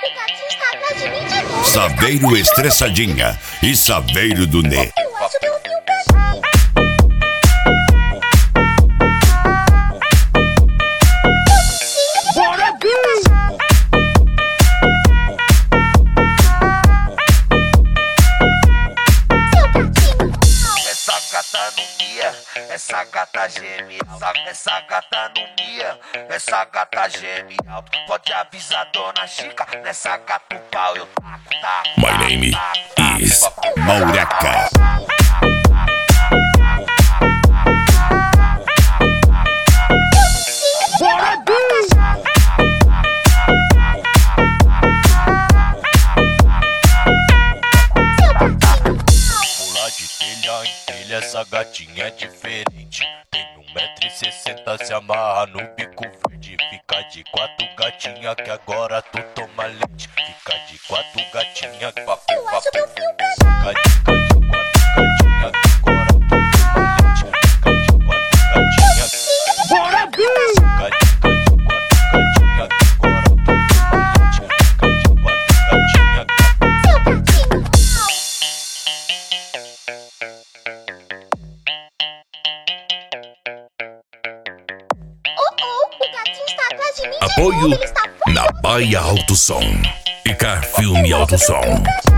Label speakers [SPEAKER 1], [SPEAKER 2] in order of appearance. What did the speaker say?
[SPEAKER 1] O gatinho está atrás de mim de novo.
[SPEAKER 2] Saveiro Estressadinha e Saveiro do Nê.
[SPEAKER 1] Eu acho que eu vi o cachorro.
[SPEAKER 3] Essa gata não mia, essa gata geme, essa gata não mia, essa gata geme alto. Pode avisar Dona Chica, nessa gata o pau eu taco.
[SPEAKER 2] My name is Maureca.
[SPEAKER 3] Pular de telha em telha, essa gatinha é diferente. Tem 1,60 m, se amarra no bico verde. Fica de 4 gatinha que agora tu toma leite. Fica de 4 gatinha que papo,
[SPEAKER 1] Eu acho que eu vi o cachorro.
[SPEAKER 3] Fica de 4 gatinha que agora tu toma leite. Fica de 4 gatinha que bora Fica de 4 gatinha que agora tu toma leite. Fica de 4 gatinha que
[SPEAKER 1] O gatinho está atrás de mim de
[SPEAKER 2] Apoio
[SPEAKER 1] novo. Ele está
[SPEAKER 2] na Baia Alto Som e Car Filme Alto Som.